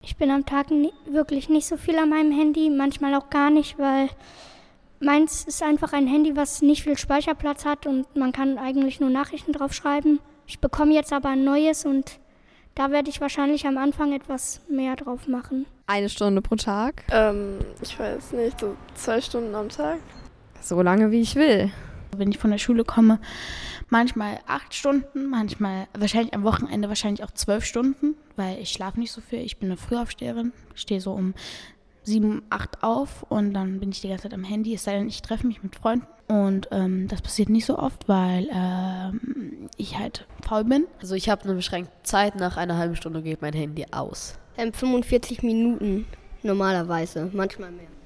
Ich bin am Tag wirklich nicht so viel an meinem Handy, manchmal auch gar nicht, weil meins ist einfach ein Handy, was nicht viel Speicherplatz hat und man kann eigentlich nur Nachrichten drauf schreiben. Ich bekomme jetzt aber ein neues und da werde ich wahrscheinlich am Anfang etwas mehr drauf machen. 1 Stunde pro Tag? Ich weiß nicht, so 2 Stunden am Tag. So lange, wie ich will. Wenn ich von der Schule komme, manchmal 8 Stunden, manchmal wahrscheinlich am Wochenende wahrscheinlich auch 12 Stunden, weil ich schlafe nicht so viel. Ich bin eine Frühaufsteherin, stehe so um 7, 8 auf und dann bin ich die ganze Zeit am Handy, es sei denn, ich treffe mich mit Freunden. Und das passiert nicht so oft, weil ich halt faul bin. Also ich habe eine beschränkte Zeit, nach einer halben Stunde geht mein Handy aus. 45 Minuten normalerweise, manchmal mehr.